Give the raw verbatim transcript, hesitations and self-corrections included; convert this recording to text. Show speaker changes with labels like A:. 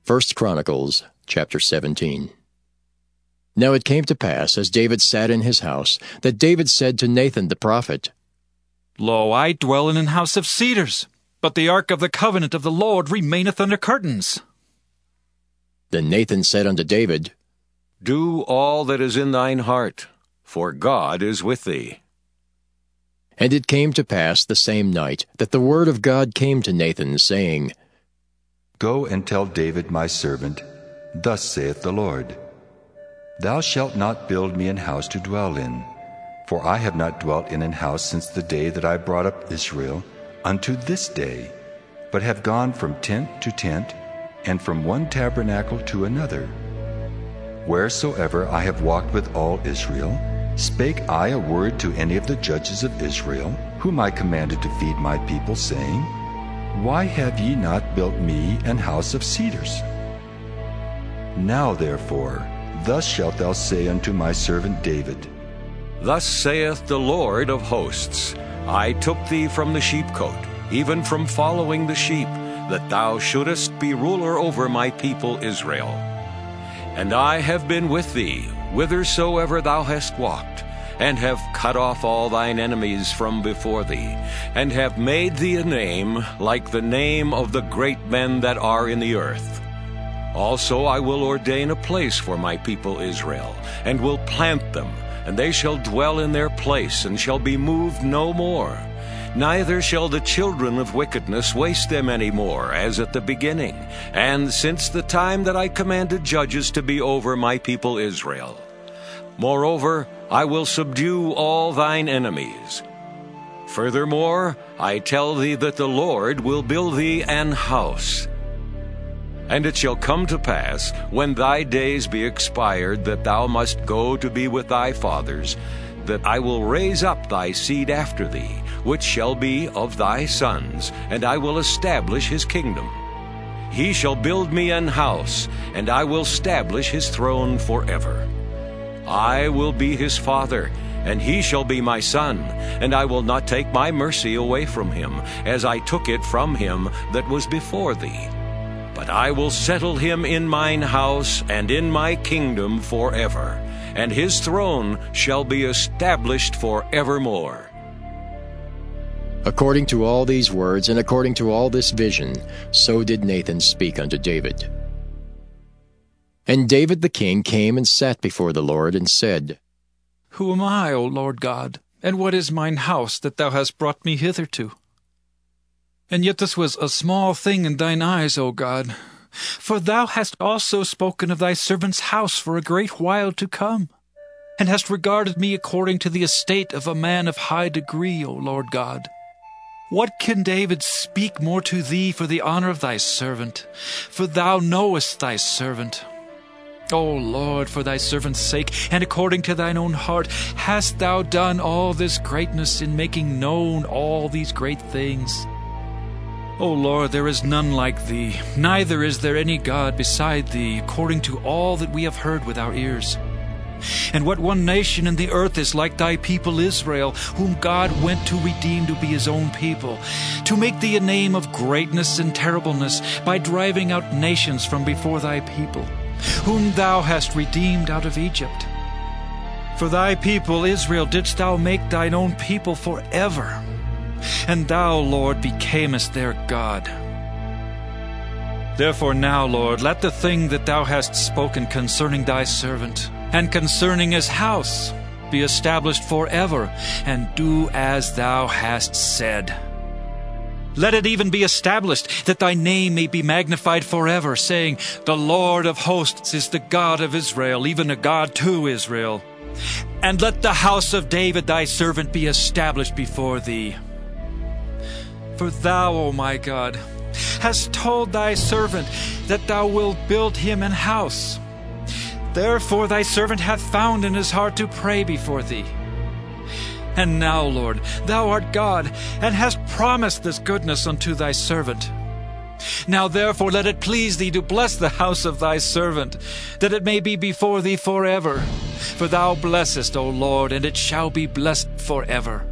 A: First Chronicles, chapter seventeen. Now it came to pass, as David sat in his house, that David said to Nathan the prophet,
B: Lo, I dwell in an house of cedars, but the ark of the covenant of the Lord remaineth under curtains.
A: Then Nathan said unto David,
C: Do all that is in thine heart, for God is with thee.
A: And it came to pass the same night that the word of God came to Nathan, saying,
D: Go and tell David my servant, Thus saith the Lord, Thou shalt not build me an house to dwell in, for I have not dwelt in an house since the day that I brought up Israel unto this day, but have gone from tent to tent, and from one tabernacle to another. Wheresoever I have walked with all Israel, spake I a word to any of the judges of Israel, whom I commanded to feed my people, saying, Why have ye not built me an house of cedars? Now therefore, thus shalt thou say unto my servant David,
C: Thus saith the Lord of hosts, I took thee from the sheepcote, even from following the sheep, that thou shouldest be ruler over my people Israel. And I have been with thee, whithersoever thou hast walked, and have cut off all thine enemies from before thee, and have made thee a name like the name of the great men that are in the earth. Also I will ordain a place for my people Israel, and will plant them, and they shall dwell in their place, and shall be moved no more. Neither shall the children of wickedness waste them any more, as at the beginning, and since the time that I commanded judges to be over my people Israel. Moreover, I will subdue all thine enemies. Furthermore, I tell thee that the Lord will build thee an house. And it shall come to pass, when thy days be expired, that thou must go to be with thy fathers, that I will raise up thy seed after thee, which shall be of thy sons, and I will establish his kingdom. He shall build me an house, and I will establish his throne forever. I will be his father, and he shall be my son, and I will not take my mercy away from him, as I took it from him that was before thee. But I will settle him in mine house and in my kingdom forever, and his throne shall be established forevermore.
A: According to all these words, and according to all this vision, so did Nathan speak unto David. And David the king came and sat before the Lord, and said,
B: Who am I, O Lord God, and what is mine house that thou hast brought me hitherto? And yet this was a small thing in thine eyes, O God, for thou hast also spoken of thy servant's house for a great while to come, and hast regarded me according to the estate of a man of high degree, O Lord God. What can David speak more to thee for the honor of thy servant? For thou knowest thy servant. O Lord, for thy servant's sake, and according to thine own heart, hast thou done all this greatness in making known all these great things. O Lord, there is none like thee, neither is there any God beside thee, according to all that we have heard with our ears. And what one nation in the earth is like thy people Israel, whom God went to redeem to be his own people, to make thee a name of greatness and terribleness, by driving out nations from before thy people, whom thou hast redeemed out of Egypt. For thy people Israel didst thou make thine own people forever, and thou, Lord, becamest their God. Therefore now, Lord, let the thing that thou hast spoken concerning thy servant, and concerning his house, be established forever, and do as thou hast said. Let it even be established, that thy name may be magnified forever, saying, The Lord of hosts is the God of Israel, even a God to Israel. And let the house of David thy servant be established before thee. For thou, O my God, hast told thy servant that thou wilt build him an house. Therefore thy servant hath found in his heart to pray before thee. And now, Lord, thou art God, and hast promised this goodness unto thy servant. Now therefore let it please thee to bless the house of thy servant, that it may be before thee forever. For thou blessest, O Lord, and it shall be blessed forever.